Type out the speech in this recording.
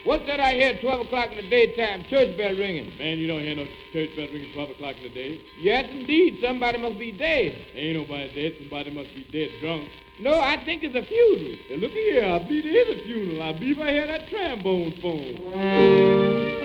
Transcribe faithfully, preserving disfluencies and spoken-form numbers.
What's that I hear at twelve o'clock in the daytime? Church bell ringing. Man, you don't hear no church bell ringing twelve o'clock in the day. Yes, indeed. Somebody must be dead. Ain't nobody dead. Somebody must be dead drunk. No, I think it's a funeral. Hey, look here. I believe it is a funeral. I believe I hear that trombone phone.